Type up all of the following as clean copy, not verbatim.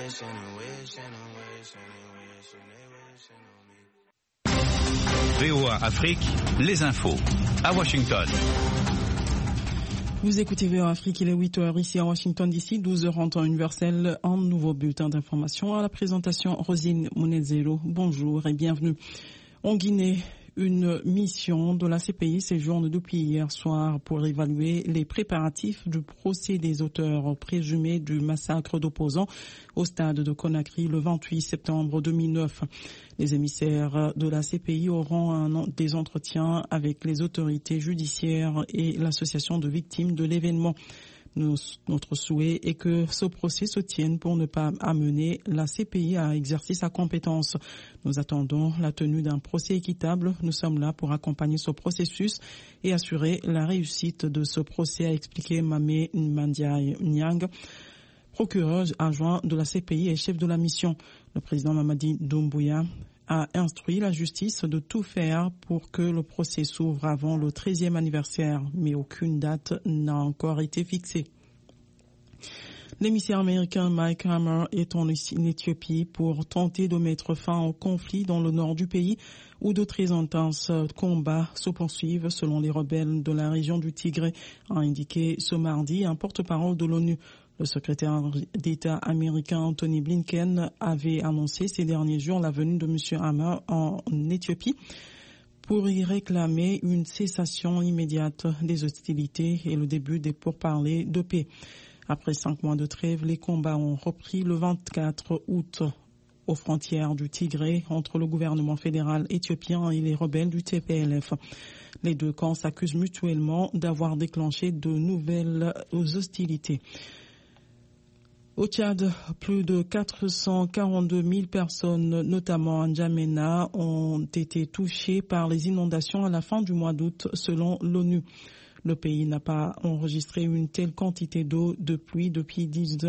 VOA Afrique, les infos. À Washington. Vous écoutez VOA Afrique, il est 8h ici à Washington DC, 12h en temps universel, un nouveau bulletin d'information à la présentation Rosine Monezero. Bonjour et bienvenue. En Guinée, une mission de la CPI séjourne depuis hier soir pour évaluer les préparatifs du procès des auteurs présumés du massacre d'opposants au stade de Conakry le 28 septembre 2009. Les émissaires de la CPI auront des entretiens avec les autorités judiciaires et l'association de victimes de l'événement. Notre souhait est que ce procès se tienne pour ne pas amener la CPI à exercer sa compétence. Nous attendons la tenue d'un procès équitable. Nous sommes là pour accompagner ce processus et assurer la réussite de ce procès, a expliqué Mamé Mandiaye Nyang, procureur adjoint de la CPI et chef de la mission. Le président Mamadi Doumbouya a instruit la justice de tout faire pour que le procès s'ouvre avant le 13e anniversaire, mais aucune date n'a encore été fixée. L'émissaire américain Mike Hammer est en Éthiopie pour tenter de mettre fin au conflit dans le nord du pays où de très intenses combats se poursuivent selon les rebelles de la région du Tigré, a indiqué ce mardi un porte-parole de l'ONU. Le secrétaire d'État américain Anthony Blinken avait annoncé ces derniers jours la venue de M. Hammer en Éthiopie pour y réclamer une cessation immédiate des hostilités et le début des pourparlers de paix. Après 5 mois de trêve, les combats ont repris le 24 août aux frontières du Tigré entre le gouvernement fédéral éthiopien et les rebelles du TPLF. Les deux camps s'accusent mutuellement d'avoir déclenché de nouvelles hostilités. Au Tchad, plus de 442 000 personnes, notamment en N'Djamena, ont été touchées par les inondations à la fin du mois d'août, selon l'ONU. Le pays n'a pas enregistré une telle quantité d'eau de pluie depuis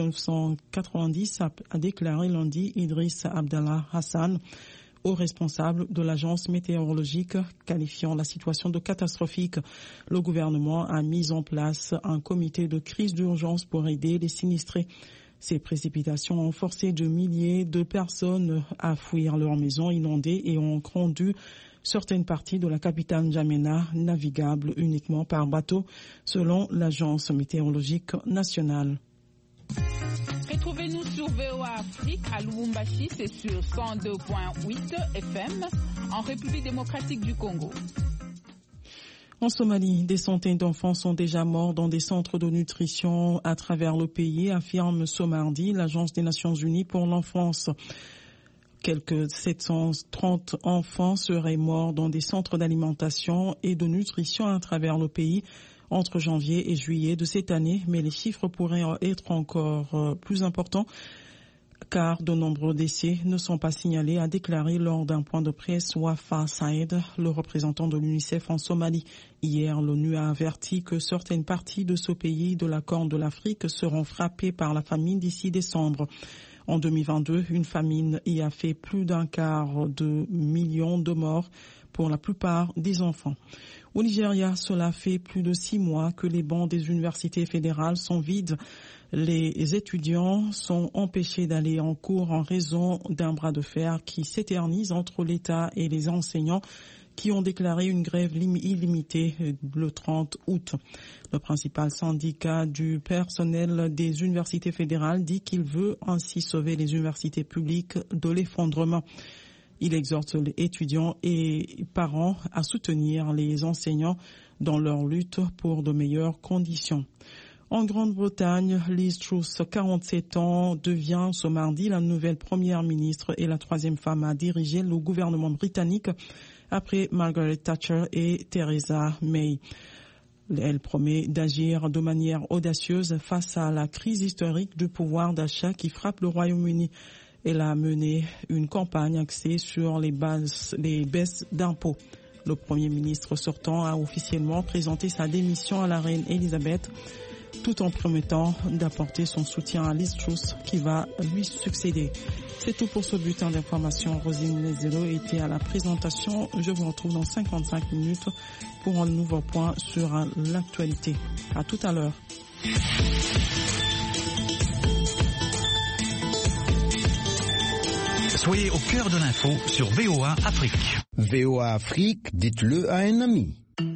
1990, a déclaré lundi Idriss Abdallah Hassan, haut responsable de l'agence météorologique, qualifiant la situation de catastrophique. Le gouvernement a mis en place un comité de crise d'urgence pour aider les sinistrés. Ces précipitations ont forcé de milliers de personnes à fuir leurs maisons inondées et ont rendu certaines parties de la capitale N'Djamena navigables uniquement par bateau, selon l'agence météorologique nationale. Retrouvez-nous sur VOA Afrique à Lubumbashi, c'est sur 102.8 FM, en République démocratique du Congo. En Somalie, des centaines d'enfants sont déjà morts dans des centres de nutrition à travers le pays, affirme ce mardi l'Agence des Nations Unies pour l'enfance. Quelques 730 enfants seraient morts dans des centres d'alimentation et de nutrition à travers le pays entre janvier et juillet de cette année, mais les chiffres pourraient être encore plus importants car de nombreux décès ne sont pas signalés, a déclaré lors d'un point de presse Wafa Saïd, le représentant de l'UNICEF en Somalie. Hier, l'ONU a averti que certaines parties de ce pays de la Corne de l'Afrique seront frappées par la famine d'ici décembre. En 2022, une famine y a fait plus d'un quart de million de morts, pour la plupart des enfants. Au Nigeria, cela fait plus de 6 mois que les bancs des universités fédérales sont vides. Les étudiants sont empêchés d'aller en cours en raison d'un bras de fer qui s'éternise entre l'État et les enseignants qui ont déclaré une grève illimitée le 30 août. Le principal syndicat du personnel des universités fédérales dit qu'il veut ainsi sauver les universités publiques de l'effondrement. Il exhorte les étudiants et parents à soutenir les enseignants dans leur lutte pour de meilleures conditions. En Grande-Bretagne, Liz Truss, 47 ans, devient ce mardi la nouvelle première ministre et la 3e femme à diriger le gouvernement britannique après Margaret Thatcher et Theresa May. Elle promet d'agir de manière audacieuse face à la crise historique du pouvoir d'achat qui frappe le Royaume-Uni. Elle a mené une campagne axée sur les baisses d'impôts. Le Premier ministre sortant a officiellement présenté sa démission à la reine Elisabeth, tout en promettant d'apporter son soutien à Liz Truss qui va lui succéder. C'est tout pour ce bulletin d'information. Rosine Nezelo était à la présentation. Je vous retrouve dans 55 minutes pour un nouveau point sur l'actualité. À tout à l'heure. Soyez au cœur de l'info sur VOA Afrique. VOA Afrique, dites-le à un ami.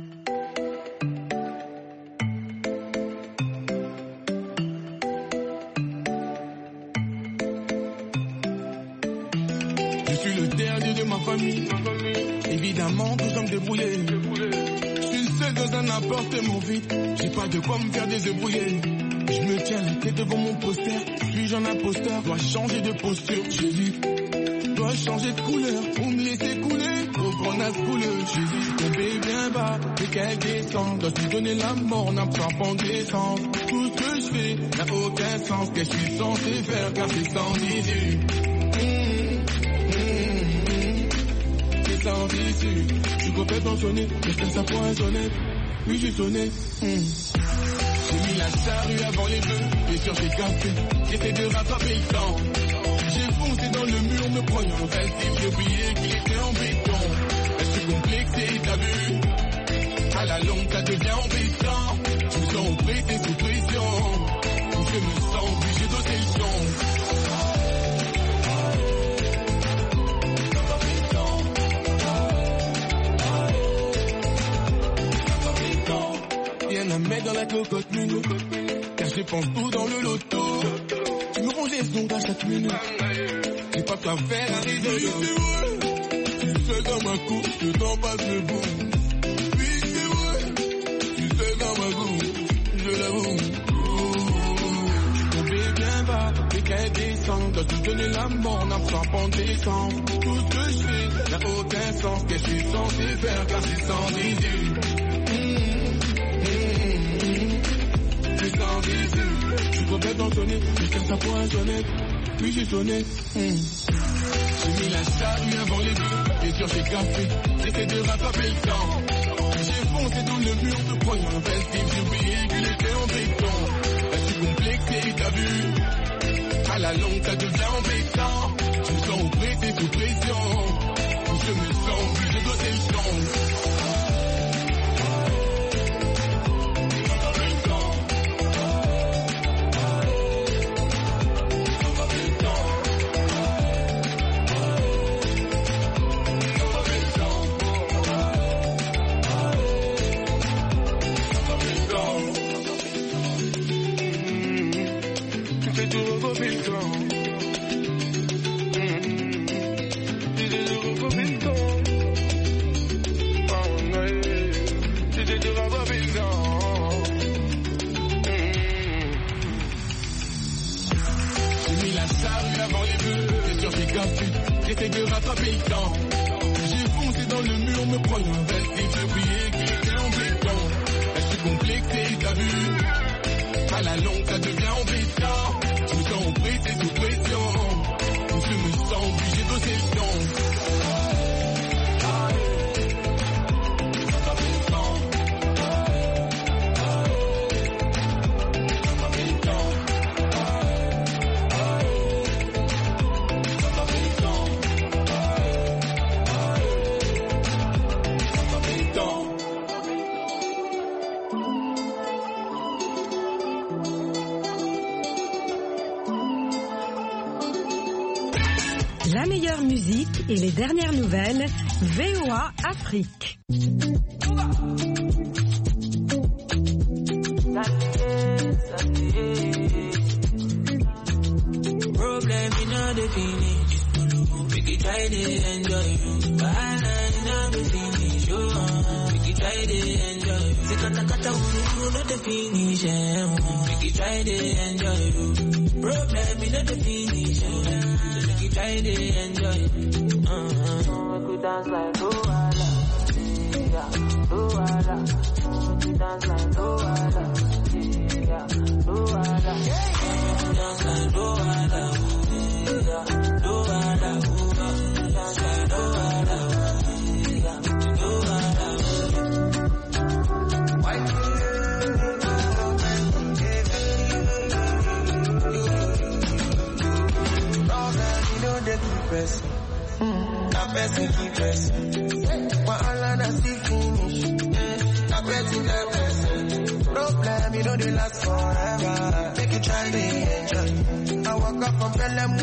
Je suis le dernier de ma famille. Évidemment que je dois me débrouiller. Je suis seul dans un appart mon vide. J'ai pas de quoi me faire désébrouiller. Je me tiens la tête devant mon poster. Suis-je un imposteur? Dois changer de posture. Jésus, dois changer de couleur. Pour me laisser couler. Comprendre à ce couleur. Jésus, tombé bien bas. Et qu'elle descend. Dois lui donner la mort. N'a pas en descendre. Tout ce que je fais n'a aucun sens. Qu'est-ce que je suis censé faire? Car c'est sans issue. Sans issue. Je suis complètement sonné. Mais ça poinçonné. Oui, j'ai sonné. J'ai mis la charrue avant les bœufs, et sur j'ai café, j'essaie de rattraper le temps. J'ai foncé dans le mur, me croyant facile, j'ai oublié qu'il était en béton. Je suis complexé, t'as vu? À la longue, ça devient embêtant. Je me sens prêté sous pression. Je me sens obligé d'ôter le son. Rien à mettre dans la cocotte minute, car je dépense tout dans le loto. Tu me ronges les ongles à chaque minute. J'ai pas quoi faire à rideau. Oui, c'est vrai. Tu es seul dans ma cour, je t'en passe le bout. Oui, c'est vrai. Tu es seul dans ma cour, je l'avoue. Tombé bien bas, et qu'elle descend. Dois te donner la mort, n'a pas en descendre. Tout ce que je fais n'a aucun sens. Qu'est-ce que je suis censé faire, car c'est sans issue. Je suis complètement sonné, jusqu'à sa poinçonné. Puis j'ai sonné. J'ai mis la charrue avant les bœufs, et sur j'ai café, j'essaie de rattraper le temps. J'ai foncé dans le mur de croyant invincible, j'ai oublié qu'il était en béton. Là je suis complexé, t'as vu? À la longue ça devient embêtant. Je me sens prêté sous pression. Je me sens obligé d'ôter le son. J'essaie de rattraper le temps. J'ai foncé dans le mur, me croyant invincible, j'ai oublié qu'il était en béton. Là je suis complexé, t'as vu? À la longue ça devient embêtant. Je me sens prêté sous pression. Je me sens obligé d'oser le son. La meilleure musique et les dernières nouvelles, VOA Afrique. Problem in the finish, we can try to enjoy you. Banana in the finish, we can try to enjoy you. The kata not the finish, we can try to enjoy you. Problem in the finish, try to enjoy. We could dance like Luala, yeah, Luala. We dance like Luala, yeah, Luala. We dance like Luala, yeah, Luala. We dance like Luala, yeah, Luala. That person keep pressing. Wahala that still finish. That person that person. Problem, they last forever. Make you try to enjoy. I walk up from Pelham